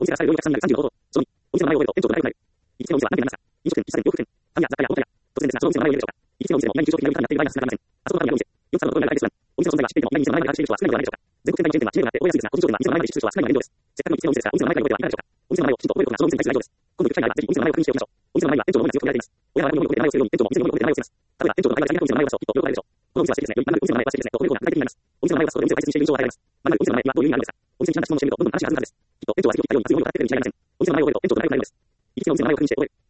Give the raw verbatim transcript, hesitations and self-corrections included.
お店がさらによんひゃくさんびゃくさんじゅうのほど、正味、お店の名前を覚えると店長と仲良くなれる。行きつけのお店は何店になりますか？飲食店、喫茶店、洋服店、パン屋、雑貨屋、おもちゃ屋。突然ですが、そのお店の名前を言えるでしょうか？行きつけのお店でも毎日朝食になるみたいなっている場合は少なくありません。あそこの中にあるお店、よんつさんのところにあるレストラン、お店の存在は知っていても毎日店の名前が把握している人は少ないのではないでしょうか？全国展開のチェーン店は知名度があって覚えやすいですが、個人商店は店の名前まで知っている人は少ないのが現状です。せっかくの店のお店ですが、お店の名前から覚えてはいかがでしょうか？お店の名前をきちんと覚えることがそのお店に対する愛情です。今度行く機会があれば、ぜひお店の名前を確認しておきましょう。お店の名前は店長の方が強く言われています。親は子供に覚えて名前をするように、店長も店の子に覚えて名前をするます。例えば、店長の名前が最悪のお店の名前を出すと、きっと喜ばれるでしょう。このお店は素敵ですね。より長くお店の名前は素敵ですね。と褒めることが具体的になります。お店の名前を出すことでお店を大切にしている印象を与えられます。まずお店の名前はどういう意味があるんですか？お店にちゃんと質問をしてみると、どんどん話が弾むはずです。きっと店長は先ほど言ったように熱い思いを語ってくれるに違いありません。お店の名前を覚えるとどんどん仲良くなれるのです。行きつけのお店の名前を確認して覚える。